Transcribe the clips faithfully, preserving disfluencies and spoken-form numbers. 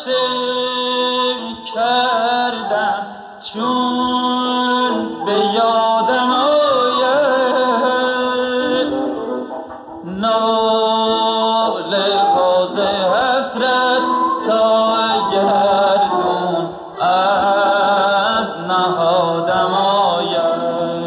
گشته کردم چون به یادم آید ناله باز حسرت تا گردون از نهادم آید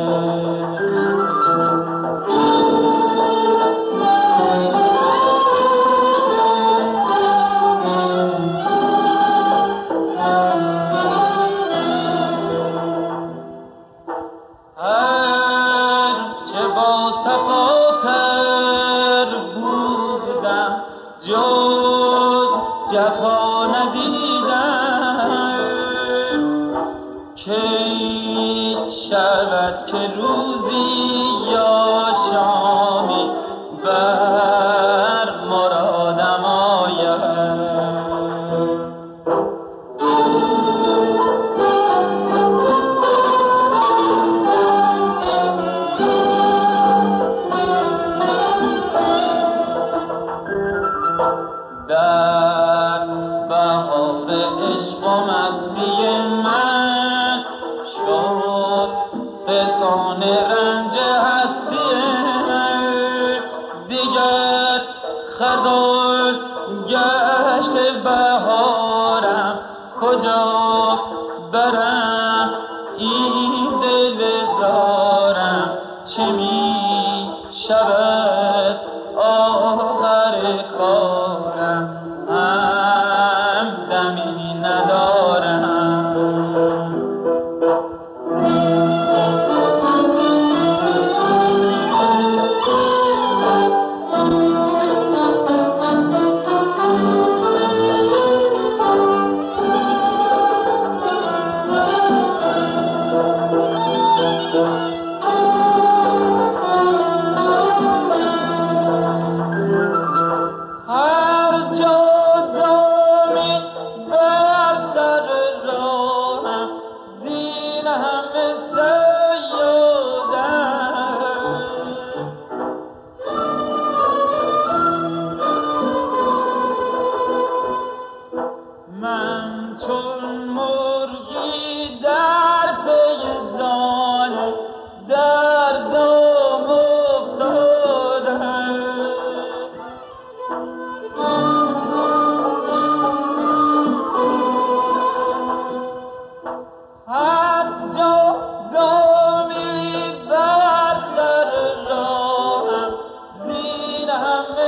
جز جفا ندیدم کی شود که روزی یا شامی بر مرادم آید در بهار عشق و مستی من شد فسان رنج هستی من دیگر خزان گشت بهارم کجا برم این دل دارم چه می شود آخر کارم هم دمی ندارم من چون مرغی در پی دانه در دام افتادم هر جا دامی بر سر راهم زین همه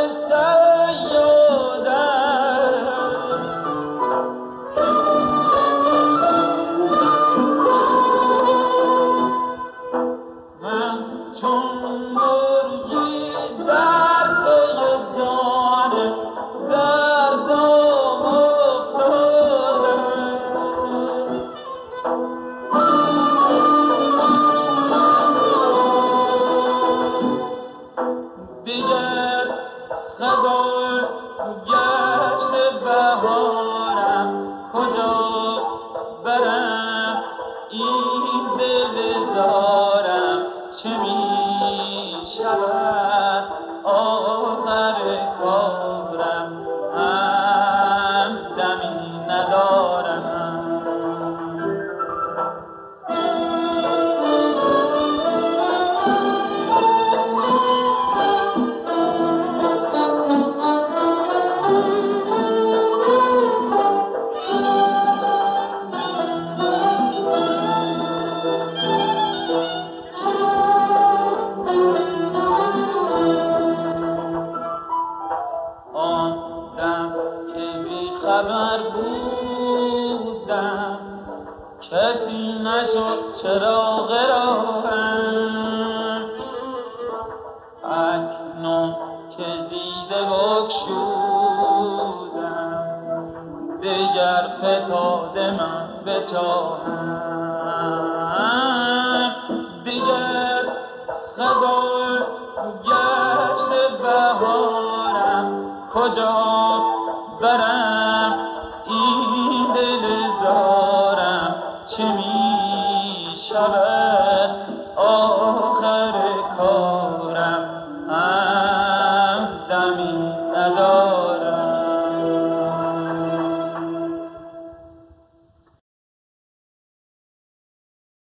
دیگر خزان گشت بهارم کجا برم این دل دارم چه می شود آخر کارم هم دمی ندارم خبر بودم کسی نشد چراغ راهم اکنون که دیده بگشودم دیگر فتاده من به چاهم دیگر خزان گشت بهارم کجا برم این دل دارم چه می شود آخر کارم هم دمی ندارم